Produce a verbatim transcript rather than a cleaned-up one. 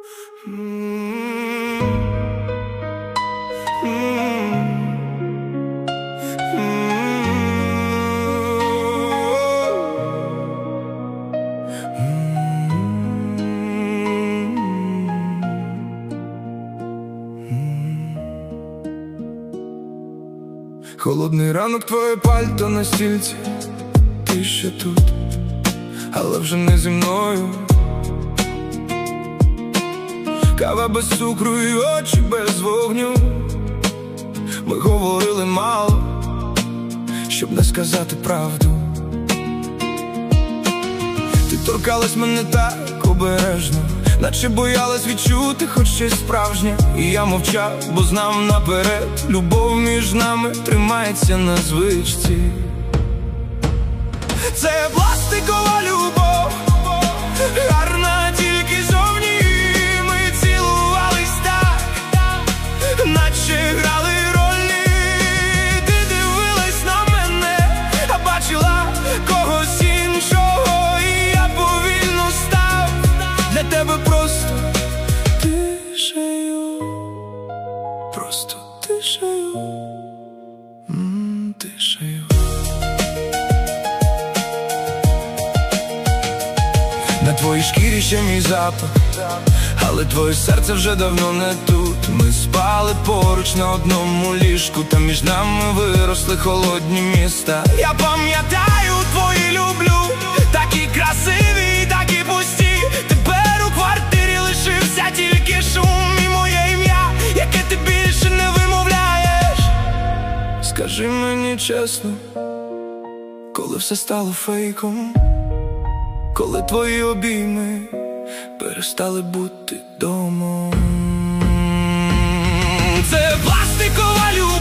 Холодний ранок, твоє пальто на стільці, ти ще тут, але вже не зі мною. Кава без цукру і очі без вогню. Ми говорили мало, щоб не сказати правду. Ти торкалась мене так обережно, наче боялась відчути хоч щось справжнє. І я мовчав, бо знав наперед, любов між нами тримається на звичці. Це пластикова любов, гарна тільки зовні. Ми цілувались так, наче грали ролі. Ти дивилась на мене, а бачила когось іншого. І я повільно став для тебе просто тишею, просто тишею, м-м, тишею. На твоїй шкірі ще мій запах, але твоє серце вже давно не тут. Ми спали поруч на одному ліжку, та між нами виросли холодні міста. Я пам'ятаю твої люблю, такі красиві, такі пусті. Тепер у квартирі лишився тільки шум і моє ім'я, яке ти більше не вимовляєш. Скажи мені чесно, коли все стало фейком, коли твої обійми перестали бути домом. Це пластикова любов.